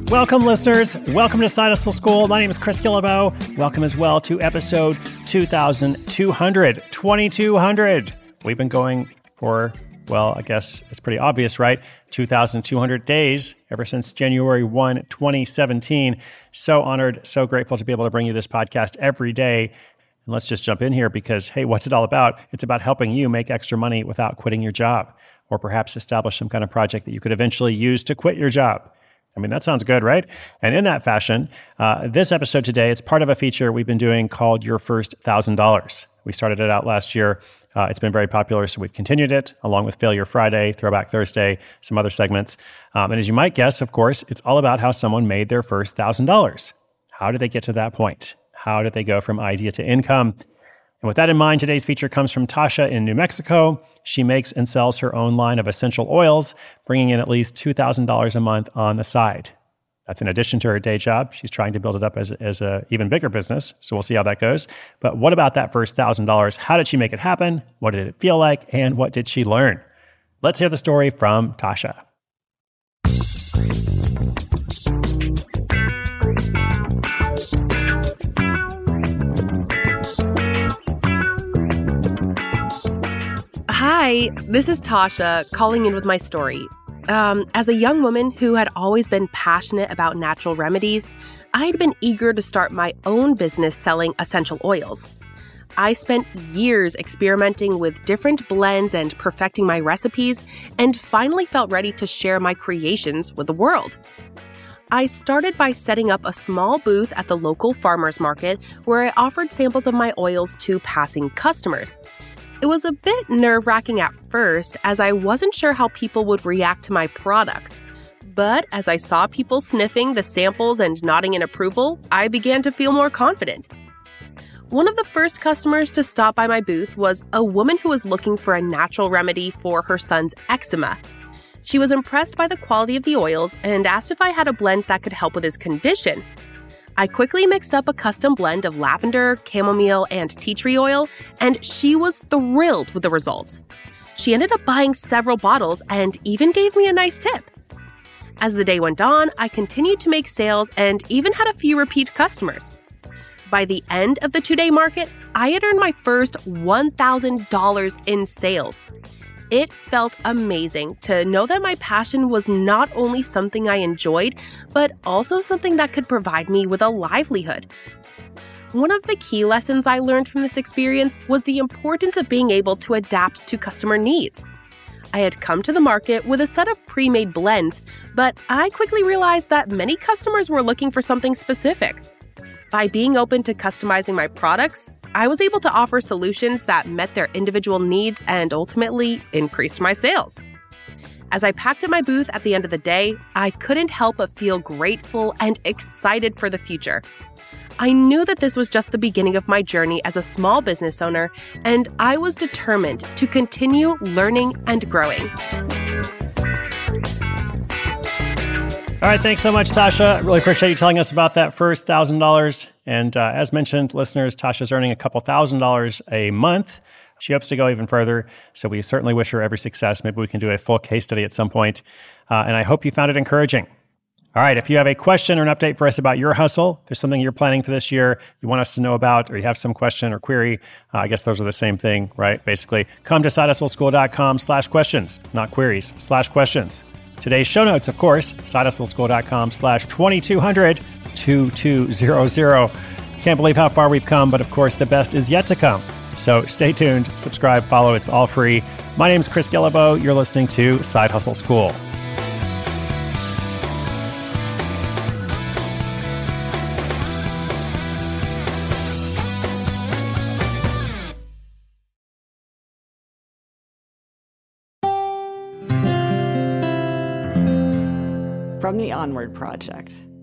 Welcome, listeners. Welcome to Side Hustle School. My name is Chris Guillebeau. Welcome as well to episode 2200. We've been going for, well, I guess it's pretty obvious, right? 2,200 days ever since January 1, 2017. So honored, so grateful to be able to bring you this podcast every day. And let's just jump in here because, hey, what's it all about? It's about helping you make extra money without quitting your job, or perhaps establish some kind of project that you could eventually use to quit your job. I mean, that sounds good, right? And in that fashion, this episode today, it's part of a feature we've been doing called Your First $1,000. We started it out last year. It's been very popular, so we've continued it, along with Failure Friday, Throwback Thursday, some other segments. And as you might guess, of course, it's all about how someone made their first $1,000. How did they get to that point? How did they go from idea to income? And with that in mind, today's feature comes from Tasha in New Mexico. She makes and sells her own line of essential oils, bringing in at least $2,000 a month on the side. That's in addition to her day job. She's trying to build it up as a even bigger business. So we'll see how that goes. But what about that first $1,000? How did she make it happen? What did it feel like? And what did she learn? Let's hear the story from Tasha. Hi, this is Tasha calling in with my story. As a young woman who had always been passionate about natural remedies, I had been eager to start my own business selling essential oils. I spent years experimenting with different blends and perfecting my recipes, and finally felt ready to share my creations with the world. I started by setting up a small booth at the local farmers market where I offered samples of my oils to passing customers. It was a bit nerve-wracking at first, as I wasn't sure how people would react to my products. But as I saw people sniffing the samples and nodding in approval, I began to feel more confident. One of the first customers to stop by my booth was a woman who was looking for a natural remedy for her son's eczema. She was impressed by the quality of the oils and asked if I had a blend that could help with his condition. I quickly mixed up a custom blend of lavender, chamomile, and tea tree oil, and she was thrilled with the results. She ended up buying several bottles and even gave me a nice tip. As the day went on, I continued to make sales and even had a few repeat customers. By the end of the 2-day market, I had earned my first $1,000 in sales. It felt amazing to know that my passion was not only something I enjoyed, but also something that could provide me with a livelihood. One of the key lessons I learned from this experience was the importance of being able to adapt to customer needs. I had come to the market with a set of pre-made blends, but I quickly realized that many customers were looking for something specific. By being open to customizing my products, I was able to offer solutions that met their individual needs and ultimately increased my sales. As I packed at my booth at the end of the day, I couldn't help but feel grateful and excited for the future. I knew that this was just the beginning of my journey as a small business owner, and I was determined to continue learning and growing. All right, thanks so much, Tasha. I really appreciate you telling us about that first $1,000. And as mentioned, listeners, Tasha's earning a couple $1,000s a month. She hopes to go even further, so we certainly wish her every success. Maybe we can do a full case study at some point. And I hope you found it encouraging. All right, if you have a question or an update for us about your hustle, if there's something you're planning for this year you want us to know about, or you have some question or query, I guess those are the same thing, right? Basically, come to sidehustleschool.com/questions, not queries, /questions. Today's show notes, of course, sidehustleschool.com/2200, 2200. Can't believe how far we've come, but of course, the best is yet to come. So stay tuned, subscribe, follow, it's all free. My name's Chris Guillebeau. You're listening to Side Hustle School. From the Onward Project.